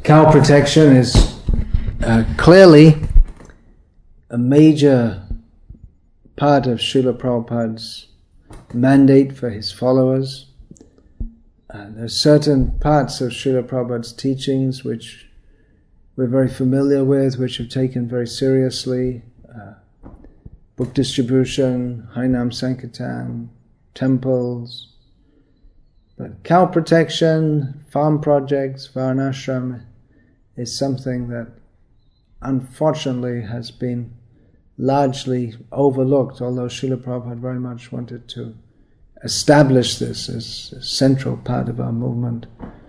Cow protection is clearly a major part of Srila Prabhupada's mandate for his followers. There are certain parts of Srila Prabhupada's teachings which we're very familiar with, which are taken very seriously. Book distribution, Harinam Sankirtan, temples. But cow protection, farm projects, varnashram is something that unfortunately has been largely overlooked, although Srila Prabhupada very much wanted to establish this as a central part of our movement.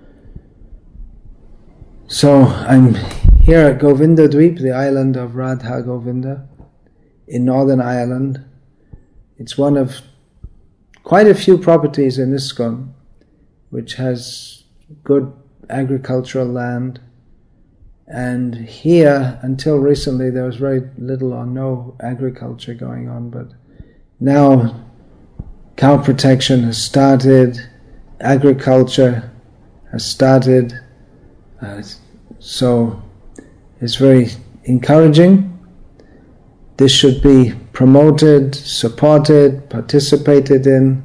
So I'm here at Govinda Dweep, the island of Radha Govinda, in Northern Ireland. It's one of quite a few properties in ISKCON which has good agricultural land. And here, until recently, there was very little or no agriculture going on, but now cow protection has started, agriculture has started, so it's very encouraging. This should be promoted, supported, participated in,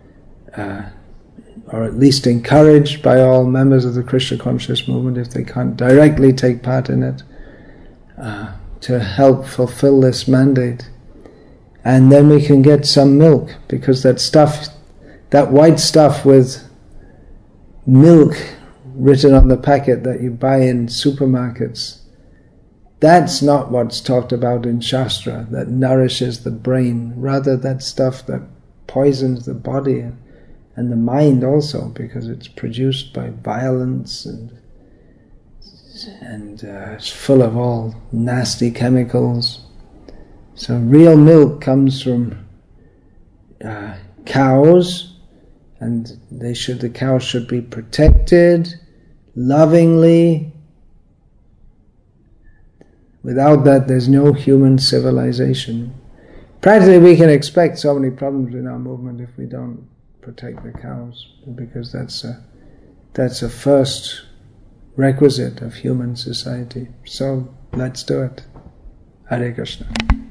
or at least encouraged by all members of the Krishna conscious movement if they can't directly take part in it, to help fulfill this mandate. And then we can get some milk, because that stuff, that white stuff with milk written on the packet that you buy in supermarkets, that's not what's talked about in Shastra, that nourishes the brain. Rather, that stuff that poisons the body and the mind also, because it's produced by violence and it's full of all nasty chemicals. So real milk comes from cows, and the cows should be protected lovingly. Without that, there's no human civilization. Practically, we can expect so many problems in our movement if we don't protect the cows, because that's a first requisite of human society. So let's do it. Hare Krishna.